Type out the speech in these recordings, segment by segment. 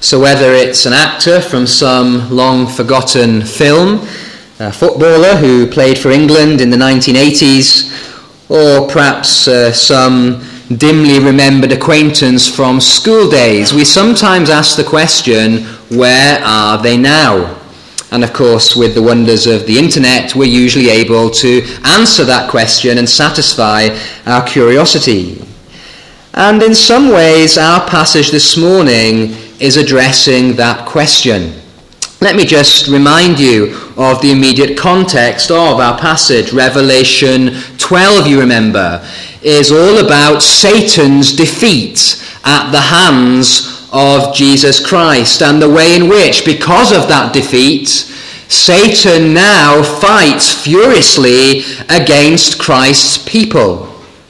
So whether it's an actor from some long-forgotten film, a footballer who played for England in the 1980s, or perhaps some dimly remembered acquaintance from school days, we sometimes ask the question, where are they now? And of course, with the wonders of the internet, we're usually able to answer that question and satisfy our curiosity. And in some ways, our passage this morning is addressing that question. Let me just remind you of the immediate context of our passage. Revelation 12, you remember, is all about Satan's defeat at the hands of Jesus Christ, and the way in which, because of that defeat, Satan now fights furiously against Christ's people.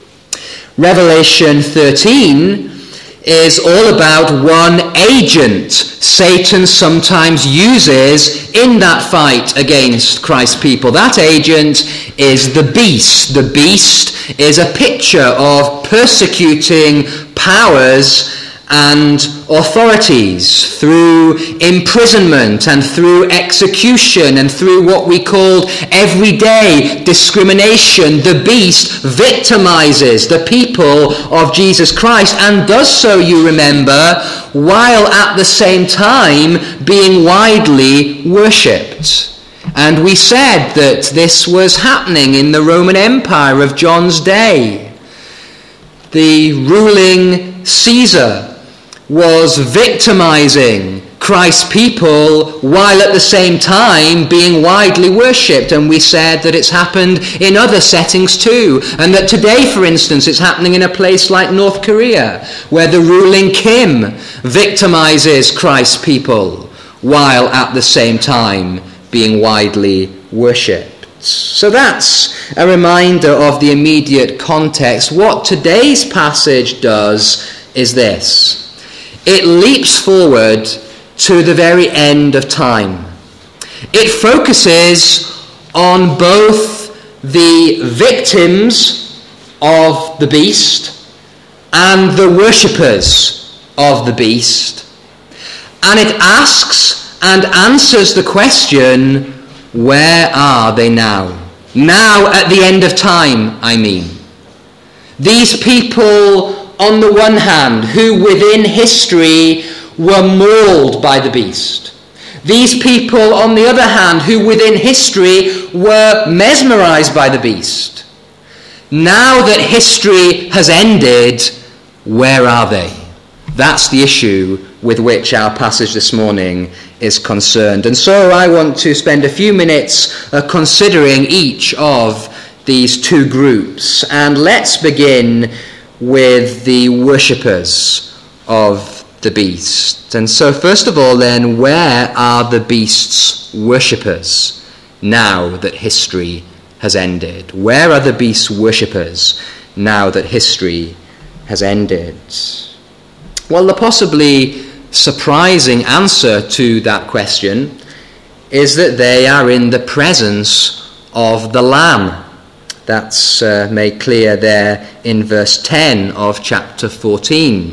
Revelation 13 is all about one agent Satan sometimes uses in that fight against Christ's people. That agent is the beast. The beast is a picture of persecuting powers and authorities through imprisonment and through execution and through what we call everyday discrimination. The beast victimizes the people of Jesus Christ and does so, you remember, while at the same time being widely worshipped. And we said that this was happening in the Roman Empire of John's day. The ruling Caesar was victimizing Christ's people while at the same time being widely worshipped. And we said that it's happened in other settings too. And that today, for instance, it's happening in a place like North Korea, where the ruling Kim victimizes Christ's people while at the same time being widely worshipped. So that's a reminder of the immediate context. What today's passage does is this. It leaps forward to the very end of time. It focuses on both the victims of the beast and the worshippers of the beast. And it asks and answers the question, where are they now? Now at the end of time, I mean. These people, on the one hand, who within history were mauled by the beast. These people, on the other hand, who within history were mesmerized by the beast. Now that history has ended, where are they? That's the issue with which our passage this morning is concerned. And so I want to spend a few minutes considering each of these two groups. And let's begin with the worshippers of the beast. And so first of all then, where are the beast's worshippers now that history has ended? Where are the beast's worshippers now that history has ended? Well, the possibly surprising answer to that question is that they are in the presence of the Lamb. That's made clear there in verse 10 of chapter 14.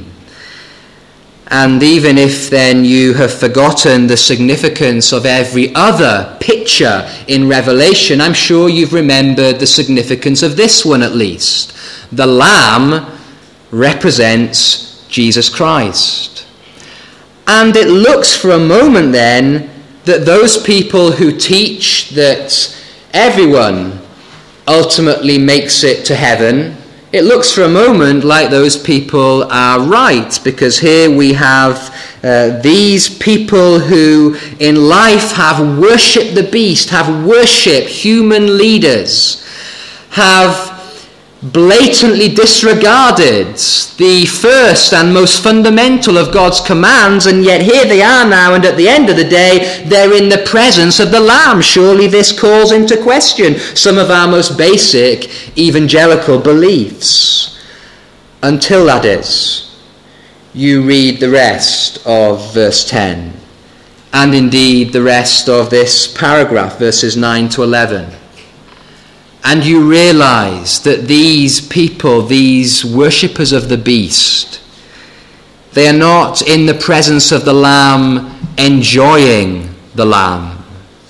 And even if then you have forgotten the significance of every other picture in Revelation, I'm sure you've remembered the significance of this one at least. The Lamb represents Jesus Christ. And it looks for a moment then that those people who teach that everyone ultimately makes it to heaven, it looks for a moment like those people are right, because here we have these people who in life have worshipped the beast, have worshipped human leaders, have blatantly disregarded the first and most fundamental of God's commands, and yet here they are now, and at the end of the day, they're in the presence of the Lamb. Surely this calls into question some of our most basic evangelical beliefs. Until that is, you read the rest of verse 10, and indeed the rest of this paragraph, verses 9 to 11. And you realize that these people, these worshippers of the beast, They are not in the presence of the Lamb enjoying the Lamb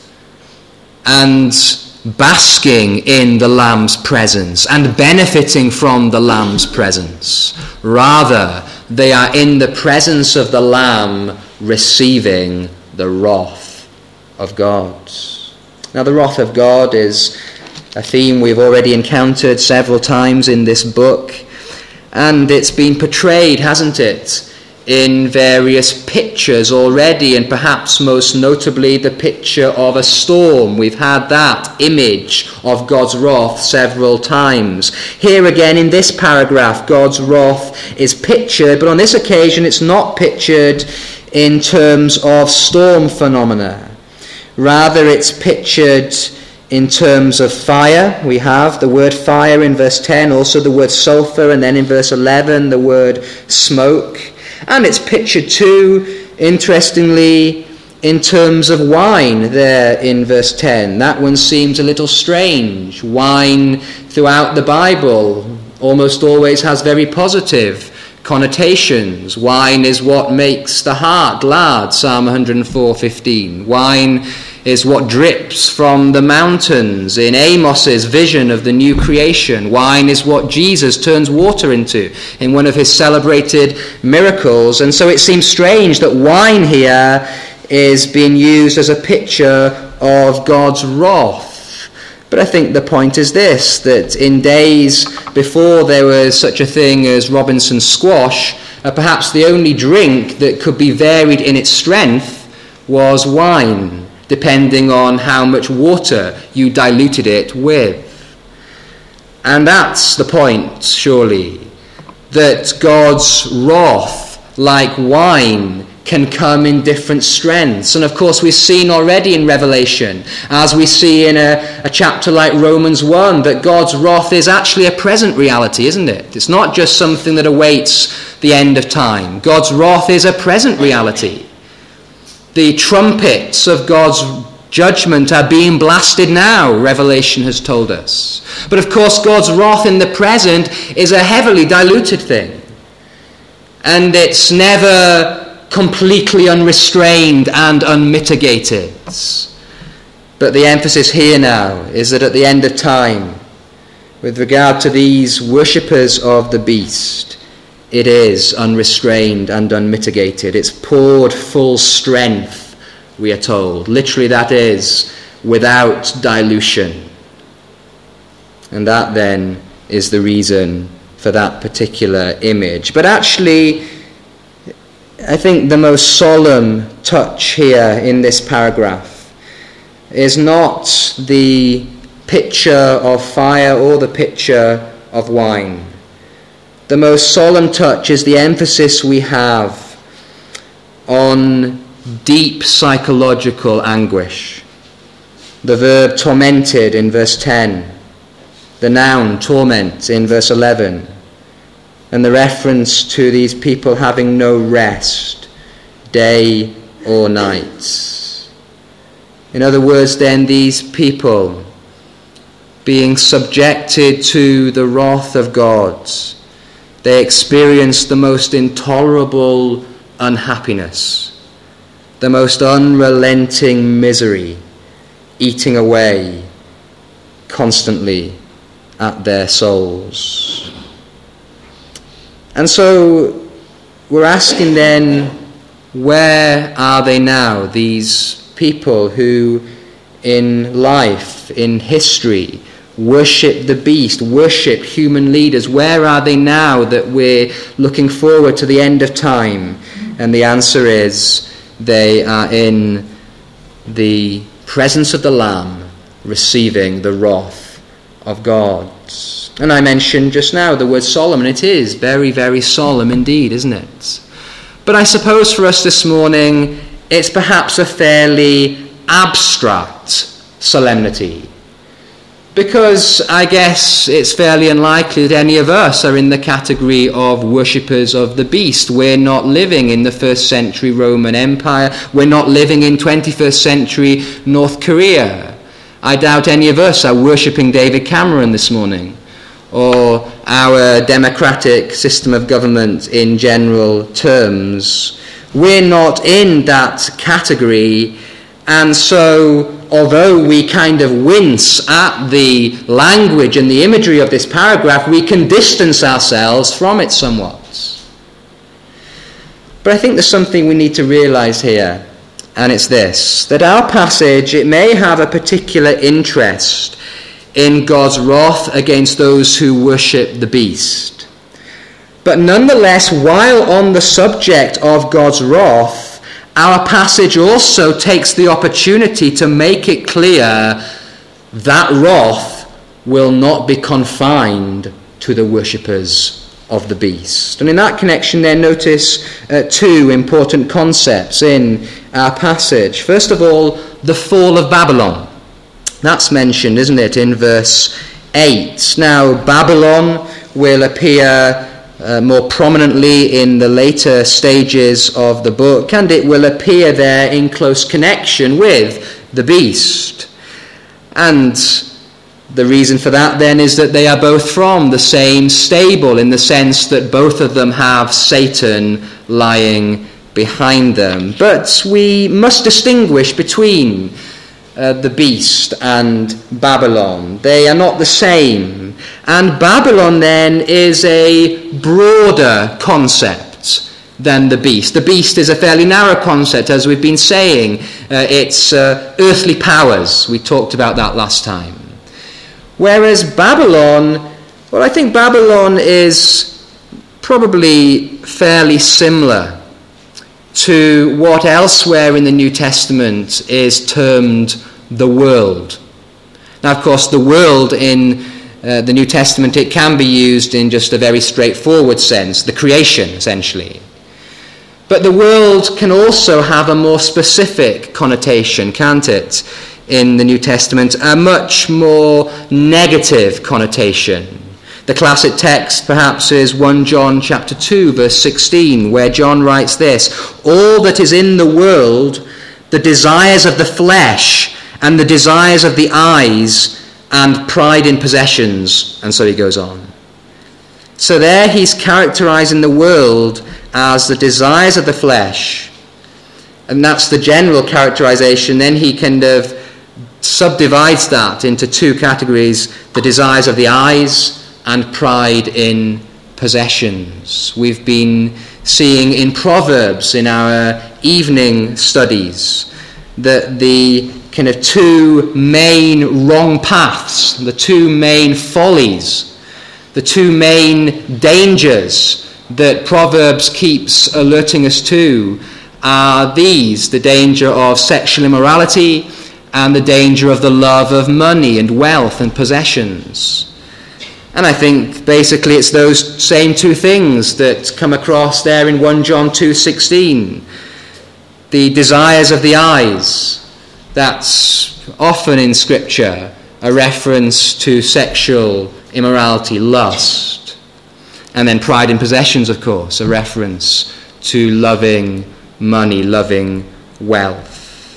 and basking in the Lamb's presence and benefiting from the Lamb's presence. Rather, they are in the presence of the Lamb receiving the wrath of God. Now, the wrath of God is a theme we've already encountered several times in this book, and it's been portrayed, hasn't it, in various pictures already, and perhaps most notably the picture of a storm. We've had that image of God's wrath several times. Here again in this paragraph, God's wrath is pictured, but on this occasion it's not pictured in terms of storm phenomena. Rather, it's pictured in terms of fire. We have the word fire in verse 10, also the word sulfur, and then in verse 11 the word smoke. And it's pictured too, interestingly, in terms of wine there in verse 10. That one seems a little strange. Wine throughout the Bible almost always has very positive connotations. Wine is what makes the heart glad, Psalm 104:15. Wine is what drips from the mountains in Amos's vision of the new creation. Wine is what Jesus turns water into in one of his celebrated miracles. And so it seems strange that wine here is being used as a picture of God's wrath. But I think the point is this, that in days before there was such a thing as Robinson squash, perhaps the only drink that could be varied in its strength was wine, depending on how much water you diluted it with. And that's the point, surely, that God's wrath, like wine, can come in different strengths. And of course we've seen already in Revelation, as we see in a chapter like Romans 1, that God's wrath is actually a present reality, isn't it? It's not just something that awaits the end of time. God's wrath is a present reality. The trumpets of God's judgment are being blasted now, Revelation has told us. But of course God's wrath in the present is a heavily diluted thing. And it's never completely unrestrained and unmitigated. But the emphasis here now is that at the end of time, with regard to these worshippers of the beast, it is unrestrained and unmitigated. It's poured full strength, we are told. Literally, that is, without dilution. And that then is the reason for that particular image. But actually, I think the most solemn touch here in this paragraph is not the picture of fire or the picture of wine. The most solemn touch is the emphasis we have on deep psychological anguish. The verb tormented in verse 10, the noun torment in verse 11, and the reference to these people having no rest, day or night. In other words, then, these people being subjected to the wrath of God, they experience the most intolerable unhappiness, the most unrelenting misery, eating away constantly at their souls. And so we're asking then, where are they now, these people who in life, in history, worship the beast, worship human leaders? Where are they now that we're looking forward to the end of time? And the answer is, they are in the presence of the Lamb, receiving the wrath of God. And I mentioned just now the word solemn, and it is very, very solemn indeed, isn't it? But I suppose for us this morning, it's perhaps a fairly abstract solemnity, because I guess it's fairly unlikely that any of us are in the category of worshippers of the beast. We're not living in the first century Roman Empire. We're not living in 21st century North Korea. I doubt any of us are worshipping David Cameron this morning, or our democratic system of government in general terms. We're not in that category, and so although we kind of wince at the language and the imagery of this paragraph, we can distance ourselves from it somewhat. But I think there's something we need to realize here, and it's this, that our passage, it may have a particular interest in God's wrath against those who worship the beast. But nonetheless, while on the subject of God's wrath, our passage also takes the opportunity to make it clear that wrath will not be confined to the worshippers of the beast. And in that connection then, notice two important concepts in our passage. First of all, the fall of Babylon. That's mentioned, isn't it, in verse 8. Now, Babylon will appear more prominently in the later stages of the book, and it will appear there in close connection with the beast. And the reason for that then is that they are both from the same stable, in the sense that both of them have Satan lying behind them. But we must distinguish between the beast and Babylon. They are not the same. And Babylon then is a broader concept than the beast. The beast is a fairly narrow concept, as we've been saying. It's earthly powers. We talked about that last time. Whereas Babylon, well, I think Babylon is probably fairly similar to what elsewhere in the New Testament is termed the world. Now, of course, the world in the New Testament, it can be used in just a very straightforward sense, the creation, essentially. But the world can also have a more specific connotation, can't it, in the New Testament, a much more negative connotation. The classic text perhaps is 1 John chapter 2, verse 16, where John writes this, "All that is in the world, the desires of the flesh and the desires of the eyes and pride in possessions," and so he goes on. So there he's characterizing the world as the desires of the flesh, and that's the general characterization. Then he kind of subdivides that into two categories, the desires of the eyes and pride in possessions. We've been seeing in Proverbs in our evening studies that the kind of two main wrong paths, the two main follies, the two main dangers that Proverbs keeps alerting us to are these: the danger of sexual immorality and the danger of the love of money and wealth and possessions. And I think basically it's those same two things that come across there in 1 John 2:16. The desires of the eyes, that's often in Scripture a reference to sexual immorality, lust. And then pride in possessions, of course, a reference to loving money, loving wealth.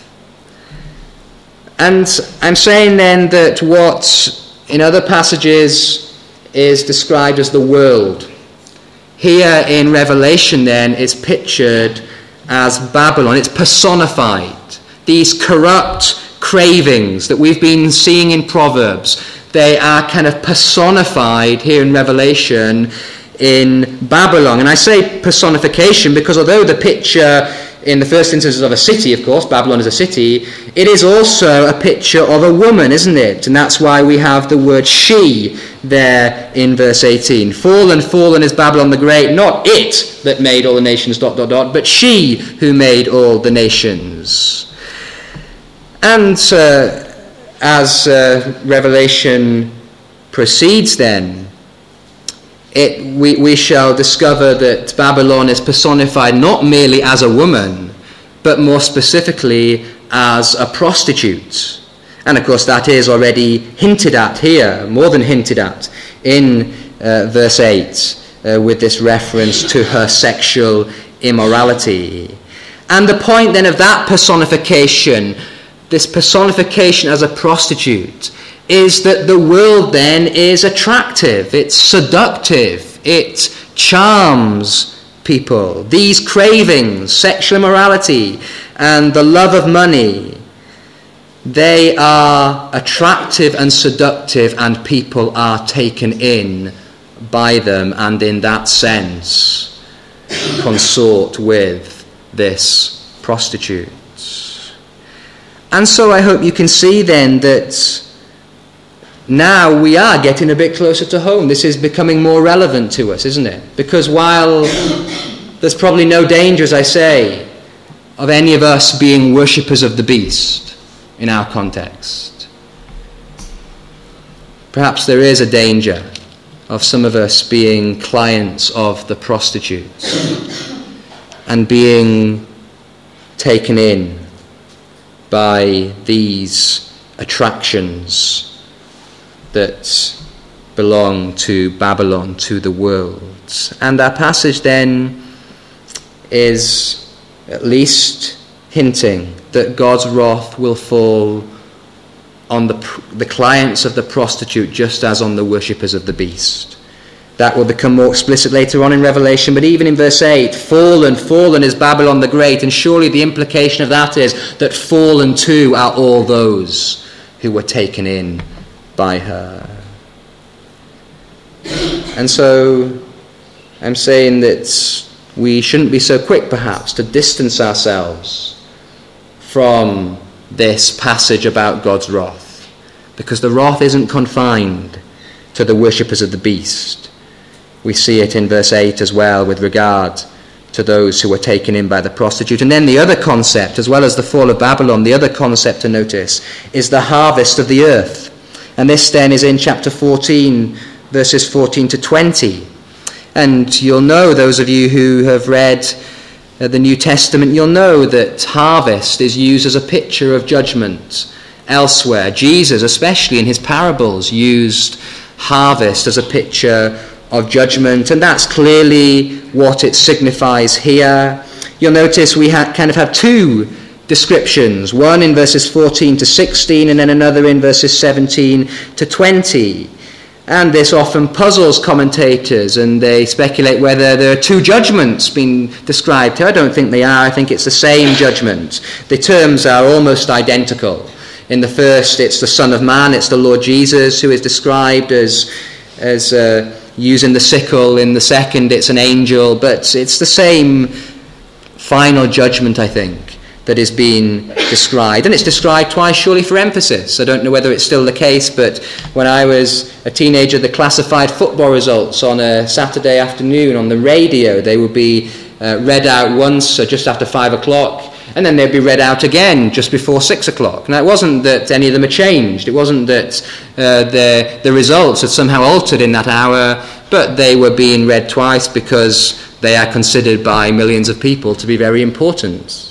And I'm saying then that what in other passages is described as the world, here in Revelation then is pictured as Babylon. It's personified. These corrupt cravings that we've been seeing in Proverbs, they are kind of personified here in Revelation in Babylon. And I say personification because although the picture in the first instance is of a city, of course, Babylon is a city, it is also a picture of a woman, isn't it? And that's why we have the word she there in verse 18. Fallen, fallen is Babylon the Great, not it that made all the nations, ... but she who made all the nations. And as Revelation proceeds then, we shall discover that Babylon is personified not merely as a woman, but more specifically as a prostitute. And of course that is already hinted at here, more than hinted at, in verse 8, with this reference to her sexual immorality. And the point then of that personification, this personification as a prostitute, is that the world then is attractive, it's seductive, it charms people. These cravings, sexual immorality and the love of money, they are attractive and seductive, and people are taken in by them, and in that sense consort with this prostitute. And so I hope you can see then that now we are getting a bit closer to home. This is becoming more relevant to us, isn't it? Because while there's probably no danger, as I say, of any of us being worshippers of the beast in our context, perhaps there is a danger of some of us being clients of the prostitute and being taken in by these attractions that belong to Babylon, to the world. And our passage then is at least hinting that God's wrath will fall on the clients of the prostitute just as on the worshippers of the beast. That will become more explicit later on in Revelation, but even in verse 8, fallen, fallen is Babylon the Great, and surely the implication of that is that fallen too are all those who were taken in by her. And so I'm saying that we shouldn't be so quick perhaps to distance ourselves from this passage about God's wrath, because the wrath isn't confined to the worshippers of the beast. We see it in verse 8 as well with regard to those who were taken in by the prostitute. And then the other concept, as well as the fall of Babylon, the other concept to notice is the harvest of the earth. And this then is in chapter 14, verses 14 to 20. And you'll know, those of you who have read the New Testament, you'll know that harvest is used as a picture of judgment elsewhere. Jesus, especially in his parables, used harvest as a picture of judgment, and that's clearly what it signifies here. You'll notice we kind of have two descriptions, one in verses 14 to 16 and then another in verses 17 to 20. And this often puzzles commentators, and they speculate whether there are two judgments being described here. I don't think they are. I think it's the same judgment. The terms are almost identical. In the first, it's the Son of Man, it's the Lord Jesus who is described as using the sickle. In the second, it's an angel, but it's the same final judgment, I think, that is being described. And it's described twice, surely for emphasis. I don't know whether it's still the case, but when I was a teenager, the classified football results on a Saturday afternoon on the radio, they would be read out once just after 5 o'clock, and then they'd be read out again just before 6 o'clock. Now, it wasn't that any of them had changed. It wasn't that the results had somehow altered in that hour, but they were being read twice because they are considered by millions of people to be very important.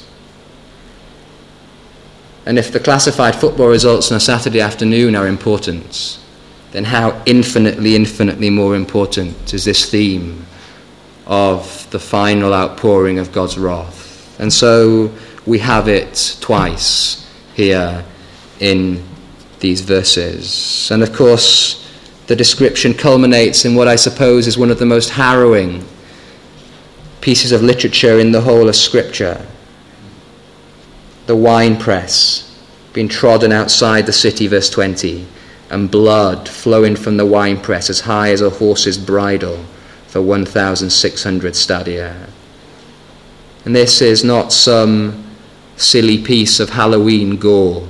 And if the classified football results on a Saturday afternoon are important, then how infinitely, infinitely more important is this theme of the final outpouring of God's wrath. And so we have it twice here in these verses. And of course, the description culminates in what I suppose is one of the most harrowing pieces of literature in the whole of Scripture. The winepress being trodden outside the city, verse 20, and blood flowing from the winepress as high as a horse's bridle for 1,600 stadia. And this is not some silly piece of Halloween gore.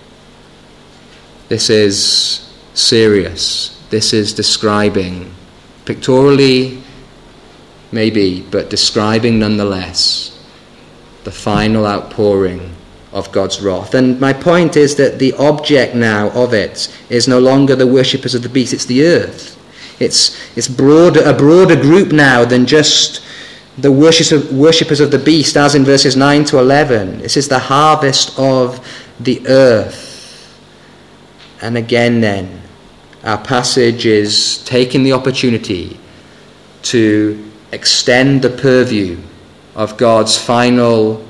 This is serious. This is describing, pictorially maybe, but describing nonetheless, the final outpouring of God's wrath. And my point is that the object now of it is no longer the worshippers of the beast, it's the earth. It's a broader group now than just the worshippers of the beast, as in verses 9 to 11. This is the harvest of the earth. And again then, our passage is taking the opportunity to extend the purview of God's final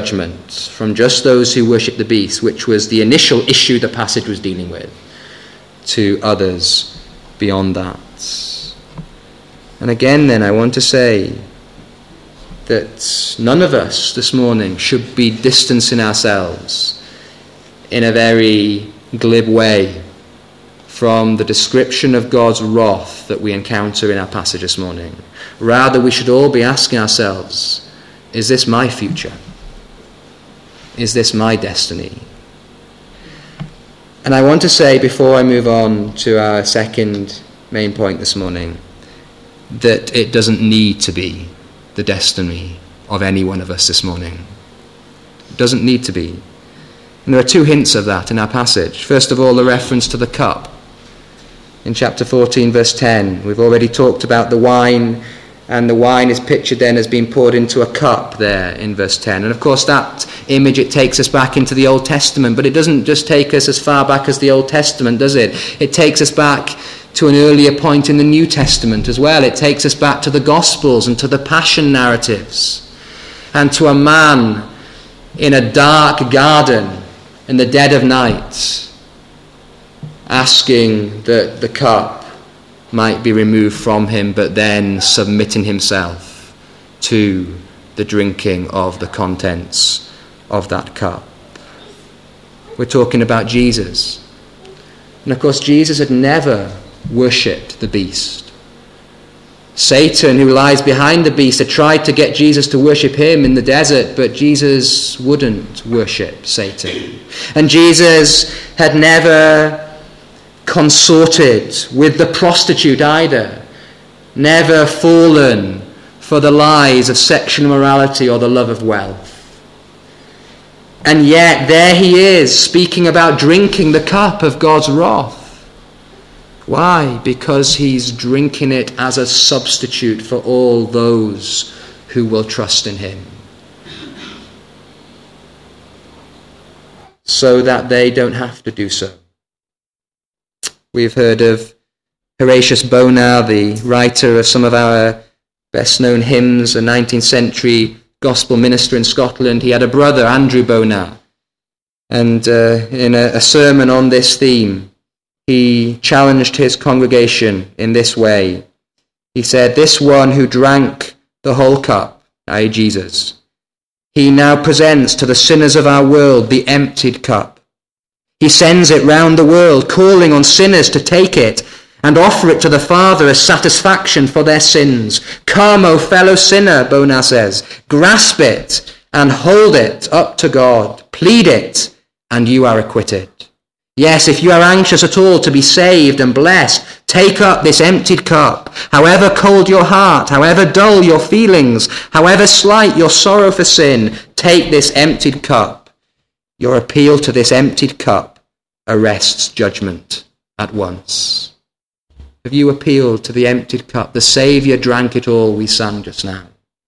judgment from just those who worship the beast, which was the initial issue the passage was dealing with, to others beyond that. And again then I want to say that none of us this morning should be distancing ourselves in a very glib way from the description of God's wrath that we encounter in our passage this morning. Rather, we should all be asking ourselves, is this my future? Is this my destiny? And I want to say, before I move on to our second main point this morning, that it doesn't need to be the destiny of any one of us this morning. It doesn't need to be. And there are two hints of that in our passage. First of all, the reference to the cup. In chapter 14, verse 10, we've already talked about the wine, and the wine is pictured then as being poured into a cup there in verse 10. And of course that image, it takes us back into the Old Testament, but it doesn't just take us as far back as the Old Testament, does it? It takes us back to an earlier point in the New Testament as well. It takes us back to the Gospels and to the Passion narratives, and to a man in a dark garden in the dead of night asking that the cup might be removed from him, but then submitting himself to the drinking of the contents of that cup. We're talking about Jesus. And of course, Jesus had never worshipped the beast. Satan, who lies behind the beast, had tried to get Jesus to worship him in the desert, but Jesus wouldn't worship Satan. And Jesus had never consorted with the prostitute either, never fallen for the lies of sexual immorality or the love of wealth. And yet there he is speaking about drinking the cup of God's wrath. Why? Because he's drinking it as a substitute for all those who will trust in him, so that they don't have to do so. We've heard of Horatius Bonar, the writer of some of our best-known hymns, a 19th century gospel minister in Scotland. He had a brother, Andrew Bonar, and in a sermon on this theme, he challenged his congregation in this way. He said, "This one who drank the whole cup, i.e. Jesus, he now presents to the sinners of our world the emptied cup. He sends it round the world, calling on sinners to take it and offer it to the Father as satisfaction for their sins. Come, O fellow sinner," Bonar says, "grasp it and hold it up to God. Plead it, and you are acquitted. Yes, if you are anxious at all to be saved and blessed, take up this emptied cup. However cold your heart, however dull your feelings, however slight your sorrow for sin, take this emptied cup. Your appeal to this emptied cup arrests judgment at once." Have you appealed to the emptied cup? The Saviour drank it all, we sang just now.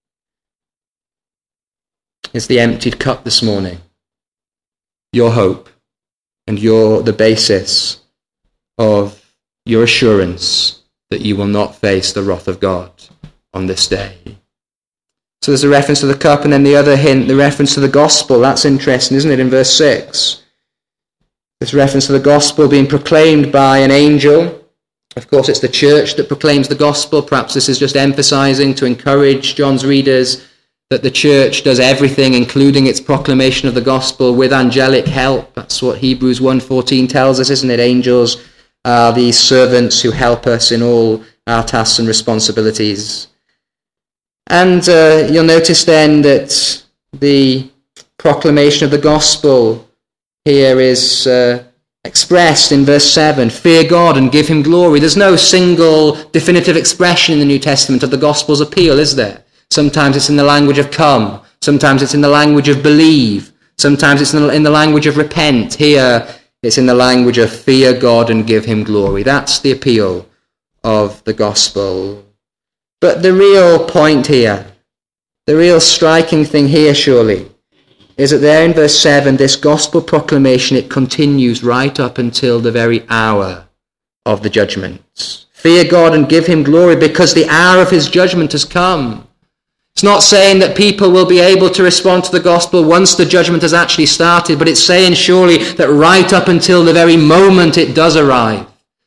Is the emptied cup this morning your hope and the basis of your assurance that you will not face the wrath of God on this day? So there's a reference to the cup, and then the other hint, the reference to the gospel. That's interesting, isn't it, in verse 6? This reference to the gospel being proclaimed by an angel. Of course, it's the church that proclaims the gospel. Perhaps this is just emphasizing to encourage John's readers that the church does everything, including its proclamation of the gospel, with angelic help. That's what Hebrews 1:14 tells us, isn't it? Angels are these servants who help us in all our tasks and responsibilities. And you'll notice then that the proclamation of the gospel here is expressed in verse 7. Fear God and give him glory. There's no single definitive expression in the New Testament of the gospel's appeal, is there? Sometimes it's in the language of come. Sometimes it's in the language of believe. Sometimes it's in the language of repent. Here it's in the language of fear God and give him glory. That's the appeal of the gospel. But the real point here, the real striking thing here surely, is that there in verse 7, this gospel proclamation, it continues right up until the very hour of the judgment. Fear God and give him glory because the hour of his judgment has come. It's not saying that people will be able to respond to the gospel once the judgment has actually started, but it's saying surely that right up until the very moment it does arrive,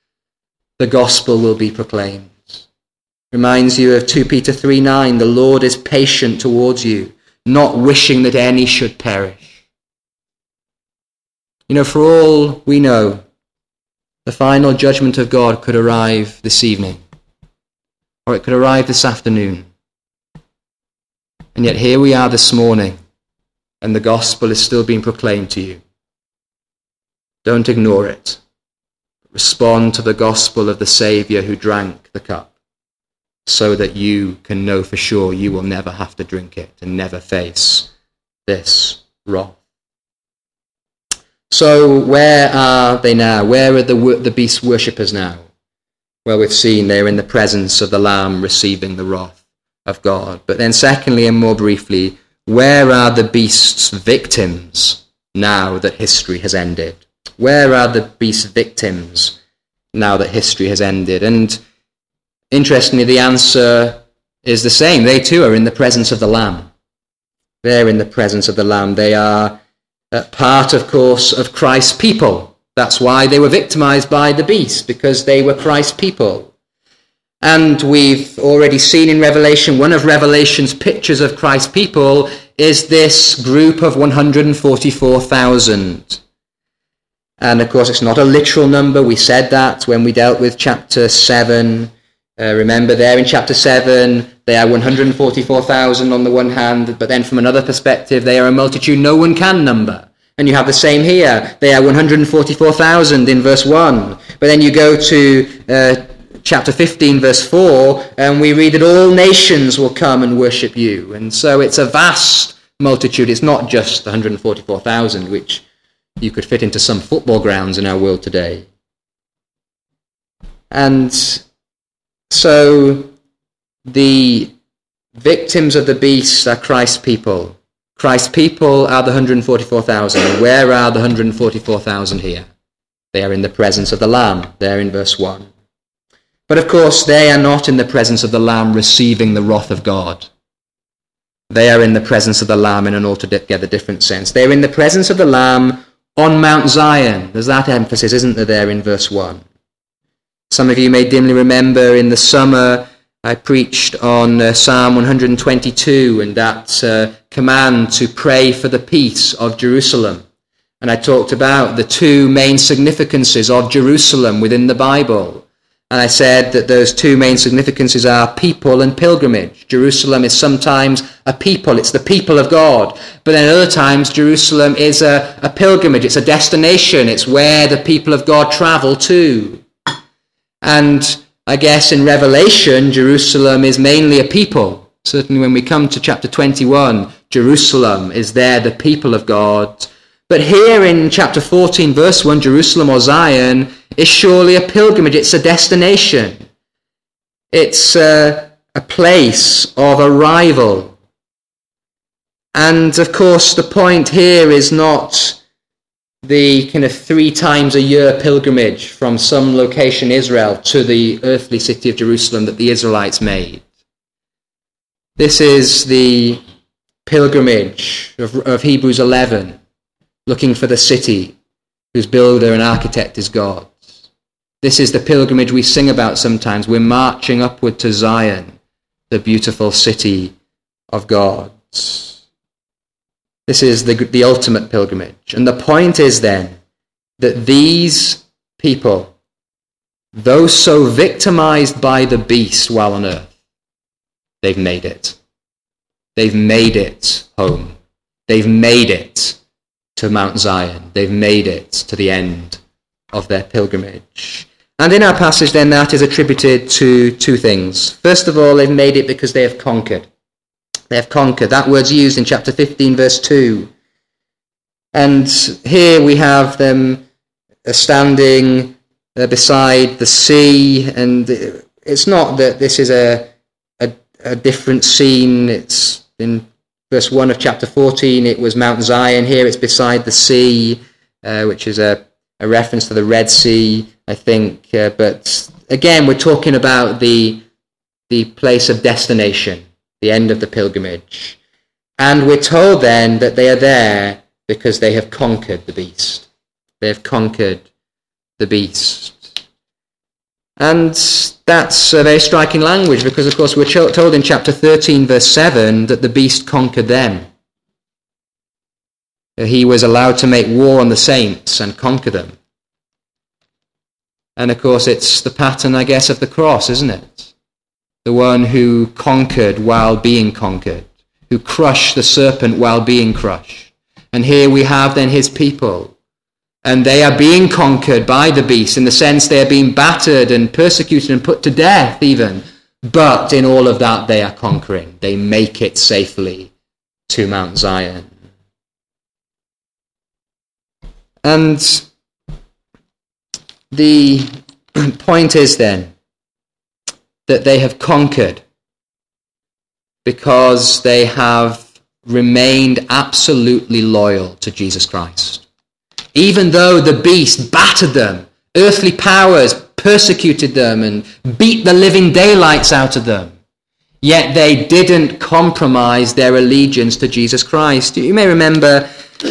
the gospel will be proclaimed. Reminds you of 2 Peter 3:9, the Lord is patient towards you, not wishing that any should perish. You know, for all we know, the final judgment of God could arrive this evening, or it could arrive this afternoon. And yet here we are this morning, and the gospel is still being proclaimed to you. Don't ignore it. Respond to the gospel of the Saviour who drank the cup, so that you can know for sure you will never have to drink it and never face this wrath. So where are they now? Where are the beast worshippers now? Well, we've seen they're in the presence of the Lamb receiving the wrath of God. But then secondly and more briefly, where are the beast's victims now that history has ended? Where are the beast's victims now that history has ended? And interestingly, the answer is the same. They too are in the presence of the Lamb. They're in the presence of the Lamb. They are part, of course, of Christ's people. That's why they were victimized by the beast, because they were Christ's people. And we've already seen in Revelation, one of Revelation's pictures of Christ's people is this group of 144,000. And of course, it's not a literal number. We said that when we dealt with chapter 7. Remember there in chapter 7, they are 144,000 on the one hand, but then from another perspective, they are a multitude no one can number. And you have the same here. They are 144,000 in verse 1. But then you go to chapter 15, verse 4, and we read that all nations will come and worship you. And so it's a vast multitude. It's not just the 144,000, which you could fit into some football grounds in our world today. And so the victims of the beast are Christ's people. Christ's people are the 144,000. Where are the 144,000 here? They are in the presence of the Lamb, there in verse 1. But of course, they are not in the presence of the Lamb receiving the wrath of God. They are in the presence of the Lamb in an altogether different sense. They are in the presence of the Lamb on Mount Zion. There's that emphasis, isn't there, in verse 1. Some of you may dimly remember in the summer I preached on Psalm 122 and that command to pray for the peace of Jerusalem. And I talked about the two main significances of Jerusalem within the Bible. And I said that those two main significances are people and pilgrimage. Jerusalem is sometimes a people. It's the people of God. But then at other times, Jerusalem is a pilgrimage. It's a destination. It's where the people of God travel to. And I guess in Revelation, Jerusalem is mainly a people. Certainly when we come to chapter 21, Jerusalem is there, the people of God. But here in chapter 14, verse 1, Jerusalem or Zion is surely a pilgrimage. It's a destination. It's a place of arrival. And of course, the point here is not the kind of 3 times a year pilgrimage from some location in Israel to the earthly city of Jerusalem that the Israelites made. This is the pilgrimage of Hebrews 11, looking for the city whose builder and architect is God. This is the pilgrimage we sing about sometimes. We're marching upward to Zion, the beautiful city of God. This is the ultimate pilgrimage. And the point is then that these people, though so victimized by the beast while on earth, they've made it. They've made it home. They've made it to Mount Zion. They've made it to the end of their pilgrimage. And in our passage then, that is attributed to 2 things. First of all, they've made it because they have conquered. They have conquered. That word's used in chapter 15, verse 2. And here we have them standing beside the sea. And it's not that this is a different scene. It's in verse 1 of chapter 14, it was Mount Zion. Here it's beside the sea, which is a reference to the Red Sea, I think. But again, we're talking about the place of destination, the end of the pilgrimage. And we're told then that they are there because they have conquered the beast. They have conquered the beast. And that's very striking language because, of course, we're told in chapter 13, verse 7, that the beast conquered them. He was allowed to make war on the saints and conquer them. And, of course, it's the pattern, I guess, of the cross, isn't it? The one who conquered while being conquered, who crushed the serpent while being crushed. And here we have then his people. And they are being conquered by the beast, in the sense they are being battered and persecuted and put to death even. But in all of that, they are conquering. They make it safely to Mount Zion. And the point is then that they have conquered because they have remained absolutely loyal to Jesus Christ. Even though the beast battered them, earthly powers persecuted them and beat the living daylights out of them, yet they didn't compromise their allegiance to Jesus Christ. You may remember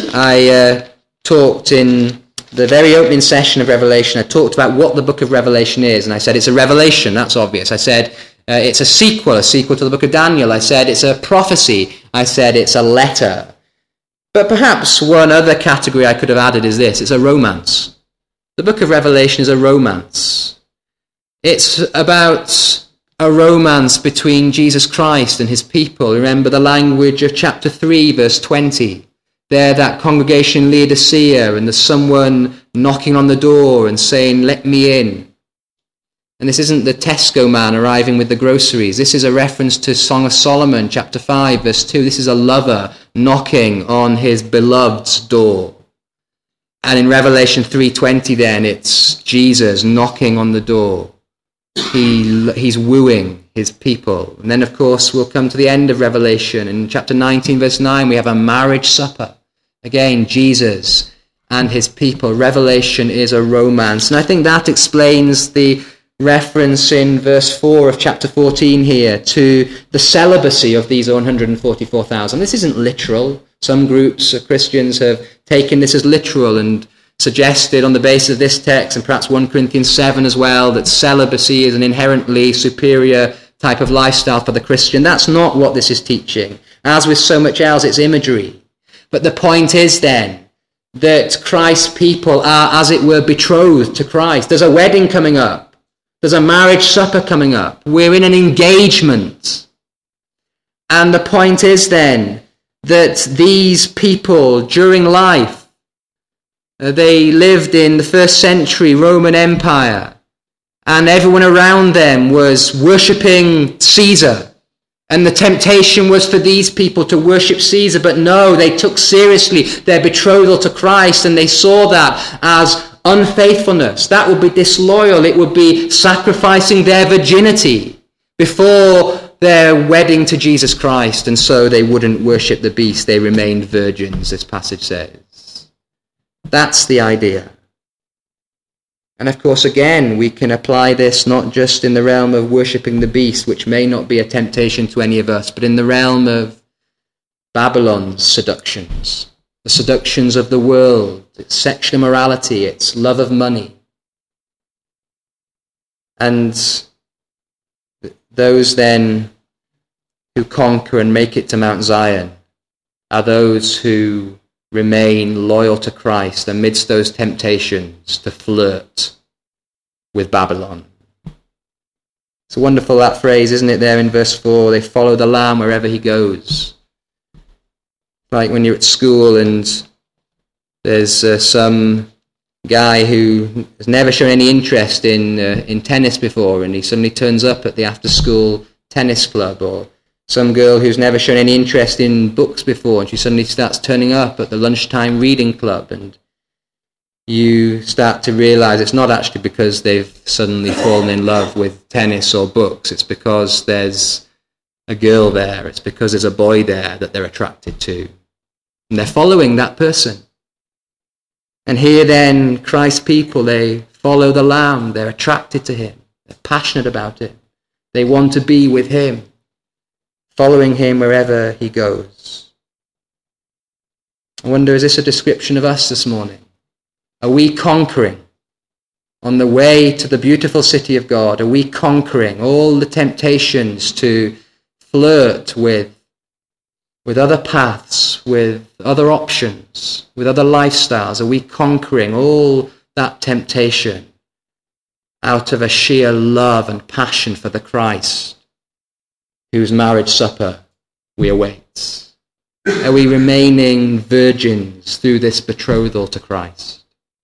I talked in the very opening session of Revelation, I talked about what the book of Revelation is, and I said it's a revelation, that's obvious. I said it's a sequel to the book of Daniel. I said it's a prophecy. I said it's a letter. But perhaps one other category I could have added is this: it's a romance. The book of Revelation is a romance. It's about a romance between Jesus Christ and his people. Remember the language of chapter 3, verse 20. There, that congregation Laodicea, and there's someone knocking on the door and saying, "Let me in." And this isn't the Tesco man arriving with the groceries. This is a reference to Song of Solomon, chapter 5, verse 2. This is a lover knocking on his beloved's door. And in Revelation 3:20 then, it's Jesus knocking on the door. He's wooing his people. And then, of course, we'll come to the end of Revelation. In chapter 19, verse 9, we have a marriage supper. Again, Jesus and his people. Revelation is a romance. And I think that explains the reference in verse 4 of chapter 14 here to the celibacy of these 144,000. This isn't literal. Some groups of Christians have taken this as literal and suggested on the basis of this text, and perhaps 1 Corinthians 7 as well, that celibacy is an inherently superior type of lifestyle for the Christian. That's not what this is teaching. As with so much else, it's imagery. But the point is then that Christ's people are, as it were, betrothed to Christ. There's a wedding coming up. There's a marriage supper coming up. We're in an engagement. And the point is then that these people during life, they lived in the 1st century Roman Empire, and everyone around them was worshipping Caesar. And the temptation was for these people to worship Caesar, but no, they took seriously their betrothal to Christ, and they saw that as unfaithfulness. That would be disloyal. It would be sacrificing their virginity before their wedding to Jesus Christ, and so they wouldn't worship the beast. They remained virgins, this passage says. That's the idea. And of course, again, we can apply this not just in the realm of worshipping the beast, which may not be a temptation to any of us, but in the realm of Babylon's seductions. The seductions of the world, its sexual immorality, its love of money. And those then who conquer and make it to Mount Zion are those who remain loyal to Christ amidst those temptations to flirt with Babylon. It's wonderful, that phrase, isn't it, there in verse 4? They follow the Lamb wherever he goes. Like when you're at school and there's some guy who has never shown any interest in tennis before, and he suddenly turns up at the after-school tennis club, or some girl who's never shown any interest in books before, and she suddenly starts turning up at the lunchtime reading club, and you start to realize it's not actually because they've suddenly fallen in love with tennis or books. It's because there's a girl there. It's because there's a boy there that they're attracted to. And they're following that person. And here then, Christ's people, they follow the Lamb. They're attracted to him. They're passionate about it. They want to be with him, following him wherever he goes. I wonder, is this a description of us this morning? Are we conquering? on the way to the beautiful city of God? Are we conquering all the temptations to flirt with other paths, with other options, with other lifestyles? Are we conquering all that temptation out of a sheer love and passion for the Christ whose marriage supper we await? Are we remaining virgins through this betrothal to Christ?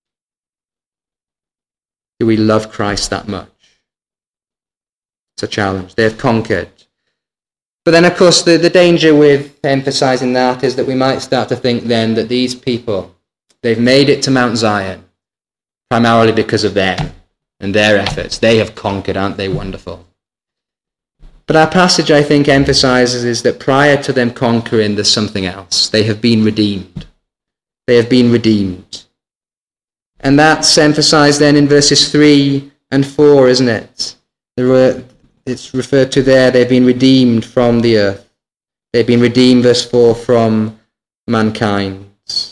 Do we love Christ that much? It's a challenge. They have conquered. But then, of course, the danger with emphasizing that is that we might start to think then that these people, they've made it to Mount Zion primarily because of them and their efforts. They have conquered, aren't they wonderful? But our passage, I think, emphasizes is that prior to them conquering, there's something else. They have been redeemed. They have been redeemed. And that's emphasized then in verses 3 and 4, isn't it? It's referred to there, they've been redeemed from the earth. They've been redeemed, verse 4, from mankind.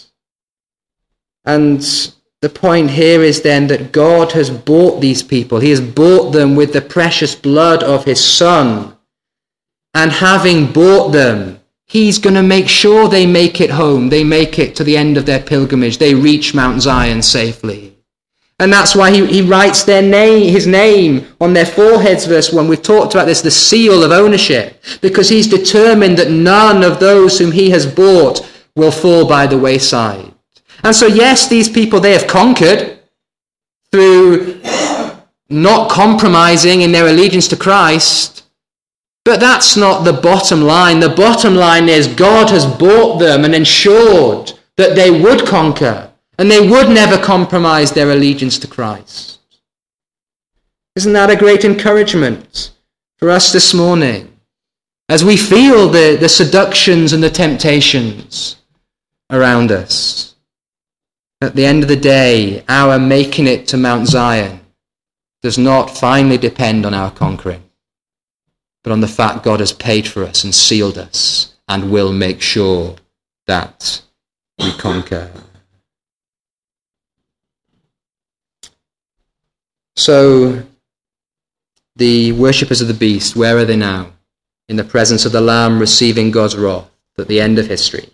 And the point here is then that God has bought these people. He has bought them with the precious blood of his Son. And having bought them, he's going to make sure they make it home. They make it to the end of their pilgrimage. They reach Mount Zion safely. And that's why he writes his name on their foreheads, verse 1. We've talked about this, the seal of ownership, because he's determined that none of those whom he has bought will fall by the wayside. And so, yes, these people, they have conquered through not compromising in their allegiance to Christ, but that's not the bottom line. The bottom line is God has bought them and ensured that they would conquer and they would never compromise their allegiance to Christ. Isn't that a great encouragement for us this morning as we feel the seductions and the temptations around us? At the end of the day, our making it to Mount Zion does not finally depend on our conquering, but on the fact God has paid for us and sealed us and will make sure that we conquer. So, the worshippers of the beast, where are they now? In the presence of the Lamb, receiving God's wrath at the end of history.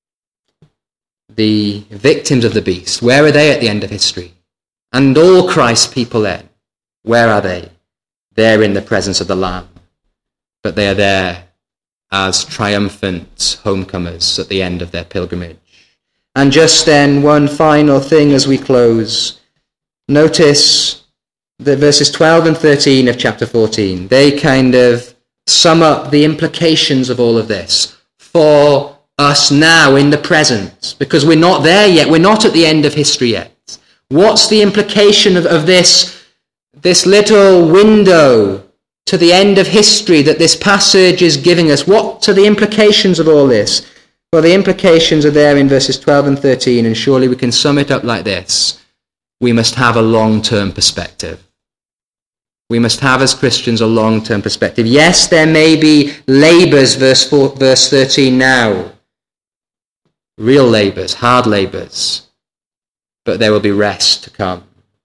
The victims of the beast, where are they at the end of history? And all Christ's people then, where are they? They're in the presence of the Lamb. But they are there as triumphant homecomers at the end of their pilgrimage. And just then, one final thing as we close. Notice the verses 12 and 13 of chapter 14. They kind of sum up the implications of all of this for us now in the present, because we're not there yet. We're not at the end of history yet. What's the implication of this little window to the end of history that this passage is giving us? What are the implications of all this? Well, the implications are there in verses 12 and 13, and surely we can sum it up like this. We must have a long-term perspective. We must have, as Christians, a long-term perspective. Yes, there may be labours, verse 13 now. Real labours, hard labours. But there will be rest to come.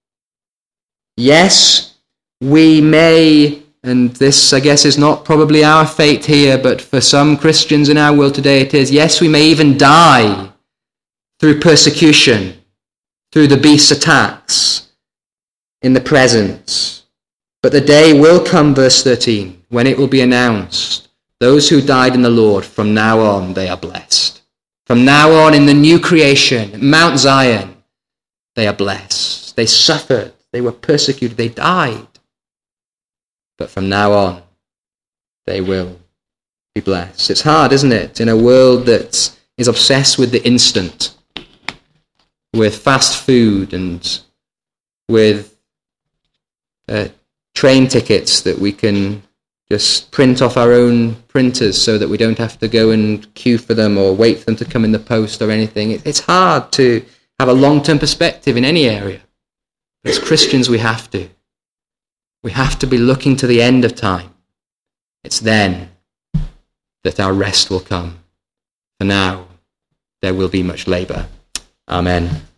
Yes, we may, and this, I guess, is not probably our fate here, but for some Christians in our world today it is. Yes, we may even die through persecution, through the beast's attacks in the present. But the day will come, verse 13, when it will be announced, those who died in the Lord, from now on they are blessed. From now on in the new creation, Mount Zion, they are blessed. They suffered, they were persecuted, they died. But from now on, they will be blessed. It's hard, isn't it, in a world that is obsessed with the instant, with fast food and with train tickets that we can just print off our own printers so that we don't have to go and queue for them or wait for them to come in the post or anything. It's hard to have a long-term perspective in any area. But as Christians, we have to. We have to be looking to the end of time. It's then that our rest will come. For now, there will be much labour. Amen.